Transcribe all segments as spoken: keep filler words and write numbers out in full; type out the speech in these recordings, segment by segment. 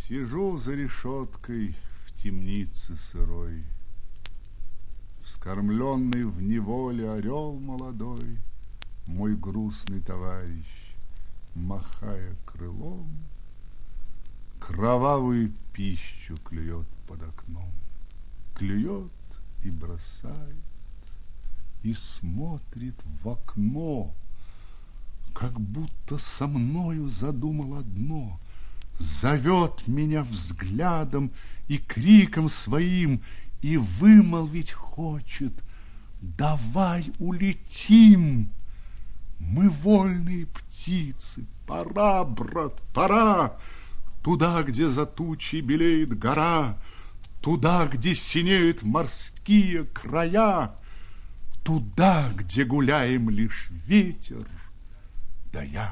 Сижу за решеткой в темнице сырой, скормленный в неволе орел молодой, мой грустный товарищ, махая крылом, кровавую пищу клюет под окном, клюет и бросает, и смотрит в окно, как будто со мною задумал одно, зовет меня взглядом и криком своим, и вымолвить хочет: давай улетим, мы вольные птицы, пора, брат, пора, туда, где за тучей белеет гора, туда, где синеют морские края, туда, где гуляем лишь ветер да я.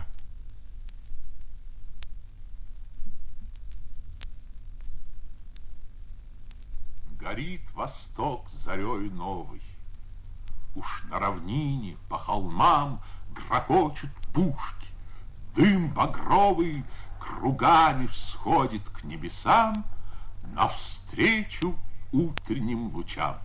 Горит восток зарею новой, уж на равнине по холмам грохочут пушки, дым багровый кругами всходит к небесам навстречу утренним лучам.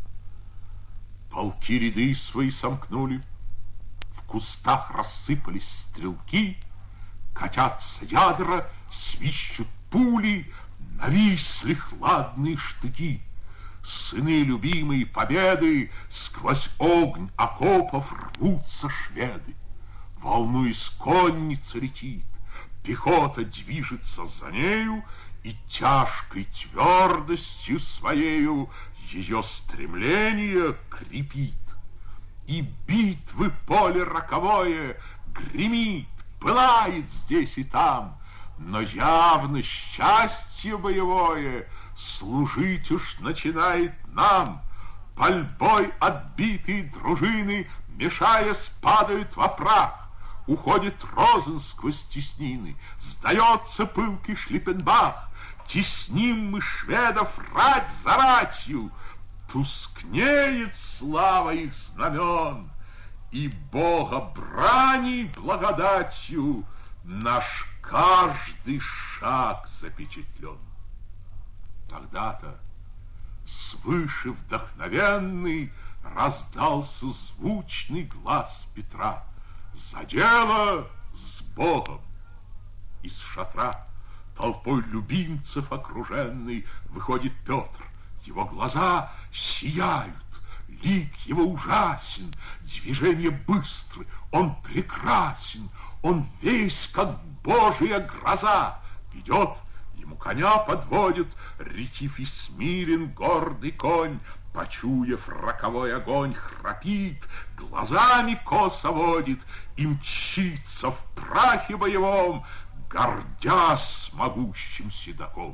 Полки ряды свои сомкнули, в кустах рассыпались стрелки, катятся ядра, свищут пули, нависли хладные штыки. Сыны любимой победы, сквозь огонь окопов рвутся шведы. Волнуясь, конница летит, пехота движется за нею, и тяжкой твердостью своею ее стремление крепит. И битвы поле роковое гремит, пылает здесь и там, но явно счастье боевое служить уж начинает нам. Пальбой отбитые дружины, мешаясь, падают во прах. Уходит Розен сквозь теснины, сдается пылкий Шлиппенбах. Тесним мы шведов рать за ратью, тускнеет слава их знамен, и Бога брани благодатью наш каждый шаг запечатлен. Тогда-то свыше вдохновенный раздался звучный глаз Петра: за дело с Богом! Из шатра, толпой любимцев окруженный, выходит Петр. Его глаза сияют, лик его ужасен, движения быстры, он прекрасен, он весь как Божия гроза. Идет, ему коня подводит, ретив и смирен гордый конь, почуяв роковой огонь, храпит, глазами косо водит и мчится в прахе боевом, гордясь могущим седаком.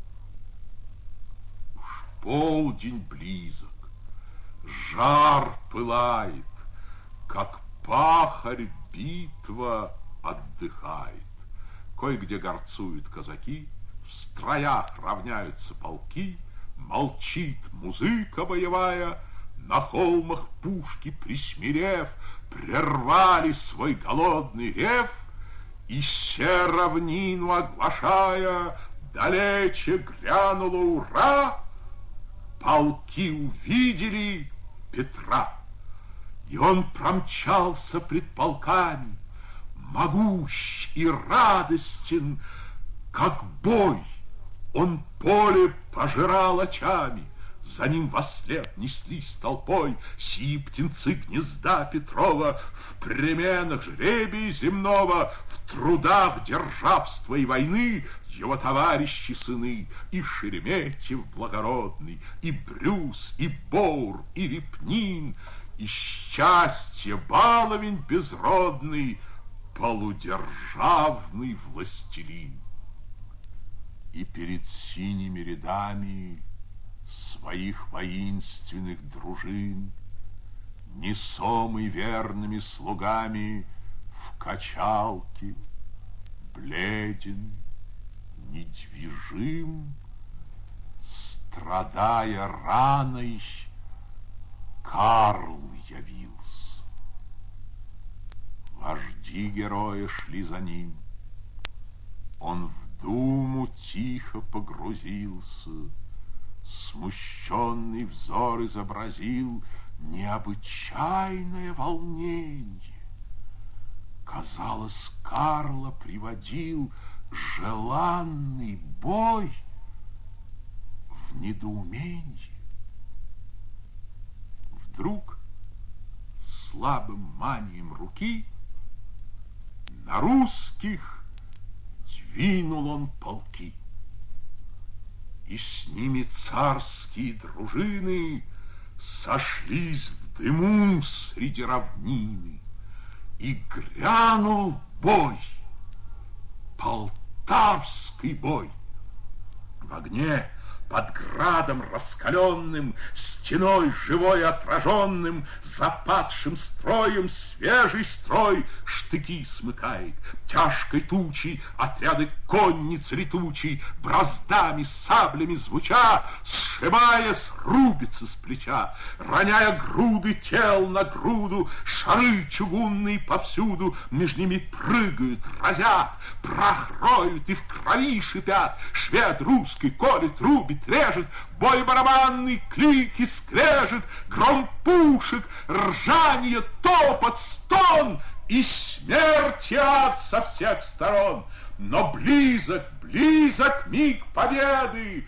Уж полдень близок, жар пылает, как пахарь битва отдыхает. Кое-где горцуют казаки, в строях равняются полки, молчит музыка боевая, на холмах пушки, присмирев, прервали свой голодный рев, и се равнину оглашая, далече грянуло ура, полки увидели Петра, и он промчался пред полками, могущ и радостен, как бой. Он поле пожирал очами, за ним вослед неслись толпой сии птенцы гнезда Петрова, в переменах жребия земного, в трудах державства и войны его товарищи сыны, и Шереметьев благородный, и Брюс, и Боур, и Репнин, и счастье баловень безродный, полудержавный властелин. И перед синими рядами своих воинственных дружин, несомый верными слугами, в качалке, бледен, недвижим, страдая раной, Карл явился. Вожди героя шли за ним. Он в думу тихо погрузился, смущенный взор изобразил необычайное волнение. Казалось, Карло приводил желанный бой в недоумении. Вдруг слабым манием руки на русских двинул он полки, и с ними царские дружины сошлись в дыму среди равнины, и грянул бой, полтавский бой. В огне под градом раскаленным, стеной живой отраженным, западшим строем свежий строй штыки смыкает. Тяжкой тучей отряды конниц летучей, браздами, саблями звуча, сшибаясь, рубится с плеча, роняя груды тел на груду, шары чугунные повсюду, меж ними прыгают, разят, прах роют и в крови шипят. Швед русский колет, рубит, режет, бой барабанный, клики, скрежет, гром пушек, ржанье, топот, стон и смерть ад со всех сторон. Но близок, близок миг победы.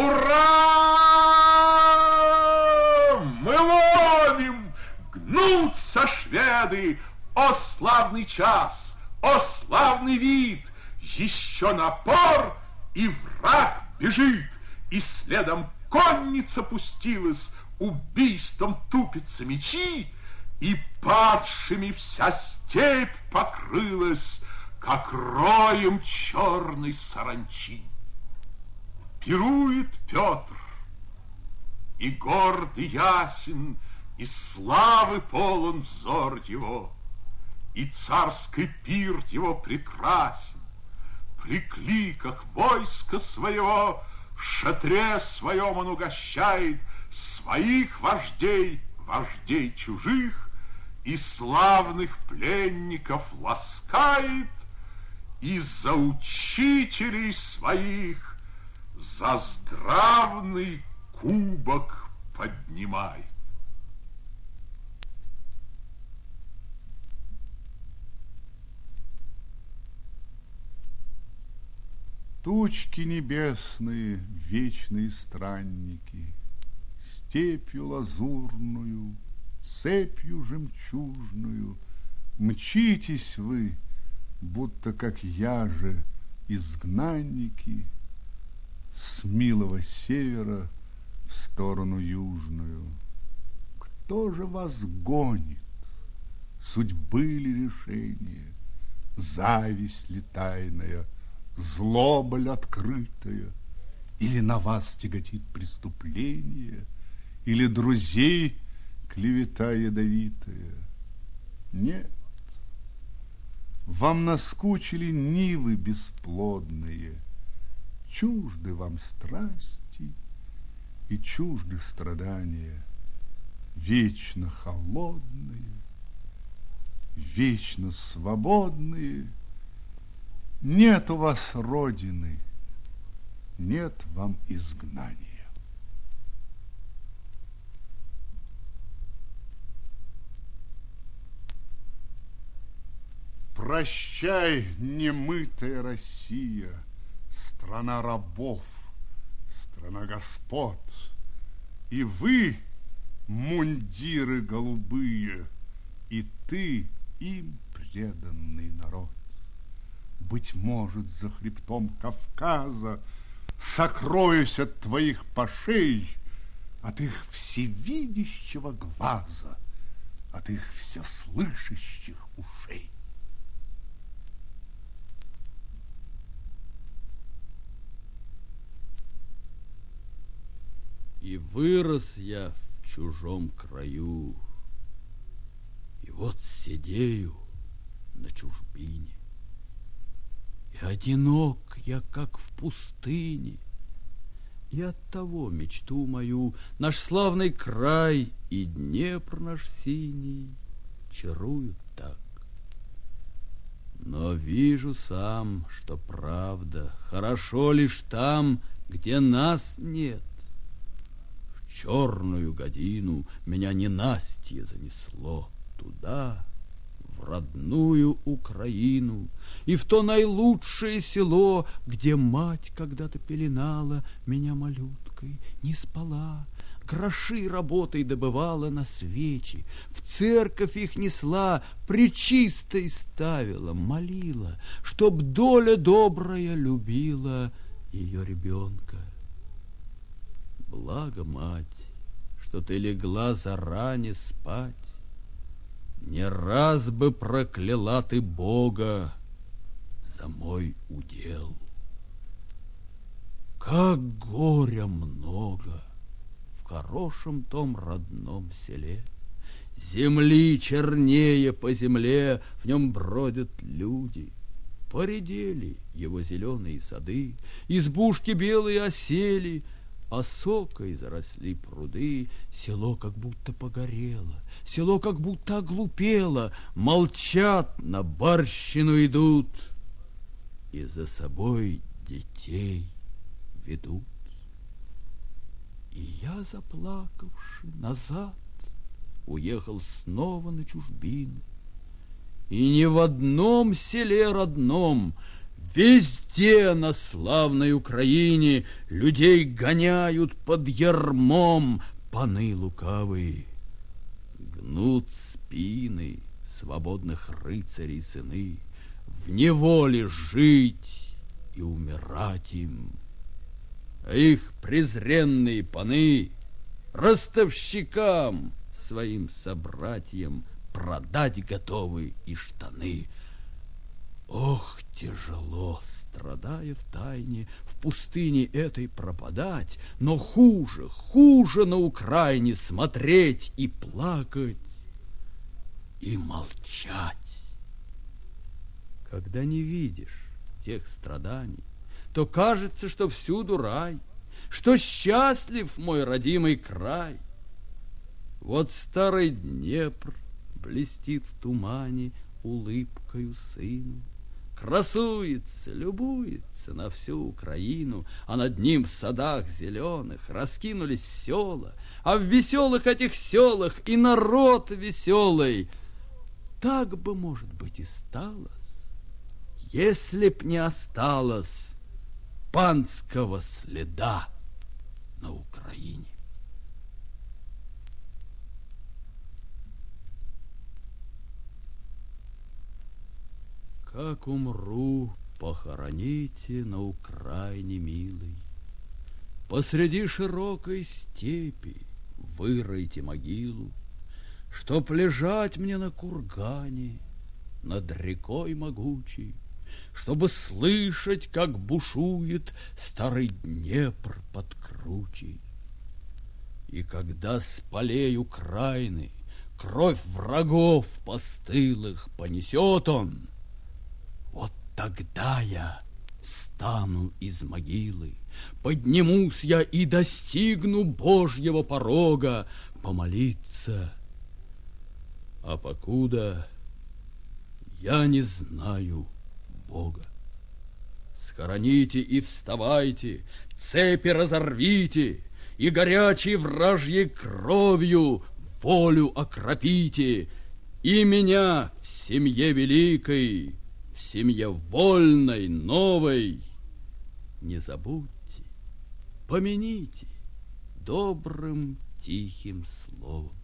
Ура! Мы ловим! Гнутся шведы! О, славный час! О, славный вид! Еще напор, и враг бежит, и следом конница пустилась, убийством тупятся мечи, и падшими вся степь покрылась, как роем черной саранчи. Пирует Петр, и горд и ясен, и славы полон взор его, и царский пир его прекрасен. При кликах войска своего в шатре своем он угощает своих вождей, вождей чужих, и славных пленников ласкает, и за учителей своих за здравный кубок поднимает. Тучки небесные, вечные странники, степью лазурную, цепью жемчужную мчитесь вы, будто как я же изгнанники, с милого севера в сторону южную. Кто же вас гонит? Судьбы ли решение, зависть ли тайная, злоба ли открытая, или на вас тяготит преступление, или друзей клевета ядовитая? Нет, вам наскучили нивы бесплодные, чужды вам страсти и чужды страдания, вечно холодные, вечно свободные. Нет у вас родины, нет вам изгнания. Прощай, немытая Россия, страна рабов, страна господ, и вы, мундиры голубые, и ты, им преданный народ. Быть может, за хребтом Кавказа сокроюсь от твоих пашей, от их всевидящего глаза, от их всеслышащих ушей. И вырос я в чужом краю, и вот сидею на чужбине. И одинок я, как в пустыне, и оттого мечту мою наш славный край и Днепр наш синий чаруют так. Но вижу сам, что правда хорошо лишь там, где нас нет. В черную годину меня ненастье занесло туда, в родную Украину, и в то наилучшее село, где мать когда-то пеленала меня малюткой, не спала, гроши работой добывала на свечи, в церковь их несла, пречистой ставила, молила, чтоб доля добрая любила ее ребенка. Благо, мать, что ты легла заране спать, не раз бы прокляла ты Бога за мой удел. Как горя много в хорошем том родном селе, земли чернее по земле, в нем бродят люди. Поредели его зеленые сады, избушки белые осели, осокой заросли пруды, село как будто погорело, село как будто оглупело, молчат, на барщину идут и за собой детей ведут. И я, заплакавши, назад уехал снова на чужбину. И не в одном селе родном, везде на славной Украине людей гоняют под ярмом паны лукавые. Гнут спины свободных рыцарей сыны, в неволе жить и умирать им. А их презренные паны ростовщикам своим собратьям продать готовы и штаны. Ох, тяжело, страдая в тайне, в пустыне этой пропадать, но хуже, хуже на Украине смотреть и плакать, и молчать. Когда не видишь тех страданий, то кажется, что всюду рай, что счастлив мой родимый край. Вот старый Днепр блестит в тумане улыбкою сыну, красуется, любуется на всю Украину, а над ним в садах зеленых раскинулись села, а в веселых этих селах и народ веселый. Так бы, может быть, и сталось, если б не осталось панского следа на Украине. Как умру, похороните на Украине, милый. Посреди широкой степи выройте могилу, чтоб лежать мне на кургане над рекой могучей, чтобы слышать, как бушует старый Днепр под кручей. И когда с полей Украины кровь врагов постылых понесет он, вот тогда я встану из могилы, поднимусь я и достигну Божьего порога помолиться. А покуда я не знаю Бога. Схороните и вставайте, цепи разорвите, и горячей вражьей кровью волю окропите, и меня в семье великой, в семье вольной, новой. Не забудьте, помяните добрым тихим словом.